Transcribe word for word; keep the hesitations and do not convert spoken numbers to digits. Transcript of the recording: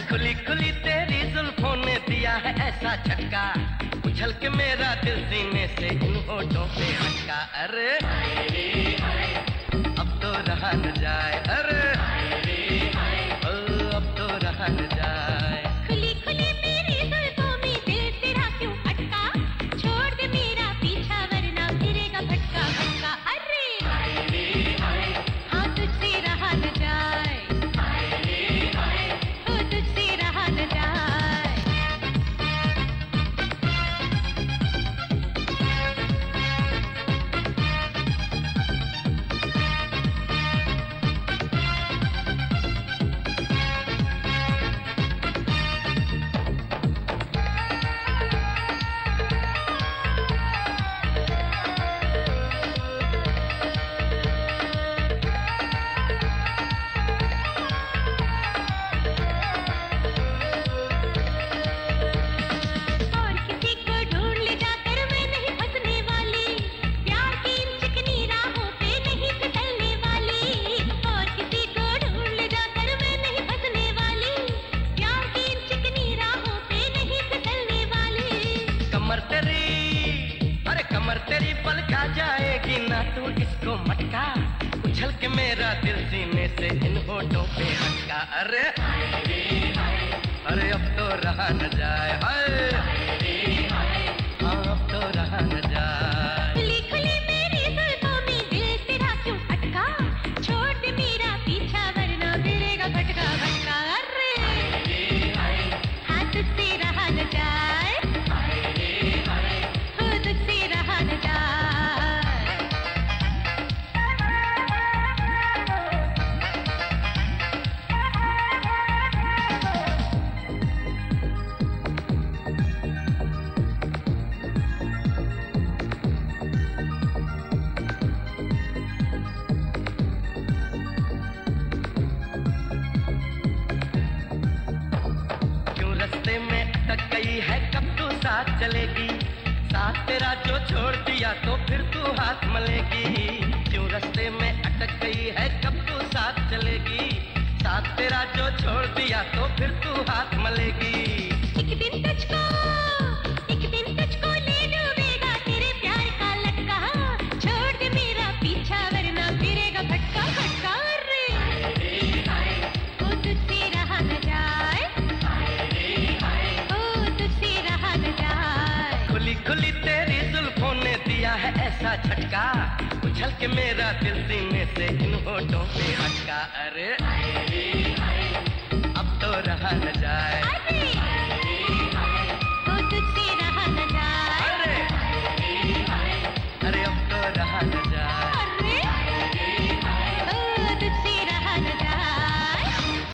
खुली खुली तेरी जुल्फों ने दिया है ऐसा झटका, उछल के मेरा दिल सीने से इन होठों पे हटका। अरे अब तो रहा न जाए, अरे ओ, अब तो रहा न जाए। खुली खुली मेरी जुल्फों में दिल तेरा क्यों अटका, छोड़ दे मेरा पीछा वरना फिरेगा भटका भटका। अरे हाँ तुझसे रहा न जाए, ओ तुझसे रहा न जाए। कमर तेरी, अरे कमर तेरी पल खा जाएगी ना तू इसको मटका, उछल के मेरा दिल सीने से इन होठों पे हटका। अरे अरे अब तो रहा न जाए, हाय हाँ अब तो रहा न जाए। खुली खुली मेरी जुल्फों में दिल तेरा क्यों अटका, छोड़ दे मेरा पीछा वरना फिरेगा भटका भटका। अरे हाँ तुझसे रहा न जाए, हो तुझसे रहा न जाए। रास्ते में अटक गई है कब तू साथ चलेगी, साथ तेरा जो छोड़ दिया तो फिर तू हाथ मलेगी। क्यों रास्ते में अटक गई है कब तू साथ चलेगी, साथ तेरा जो छोड़ दिया तो फिर तू हाथ मलेगी। एक दिन तुझको, एक दिन तुझको ले डूबेगा तेरे प्यार का लटका, छोड़ दे मेरा पीछा वरना फिरेगा भटका भटका। रे ओ तुझसे रहा न जाए, ओ तुझसे रहा न जाए। खुली खुली तेरी जुल्फों ने दिया है ऐसा झटका, उछल के मेरा दिल सीने से इन होठों पे हटका। अरे अब तो रहा न जाए।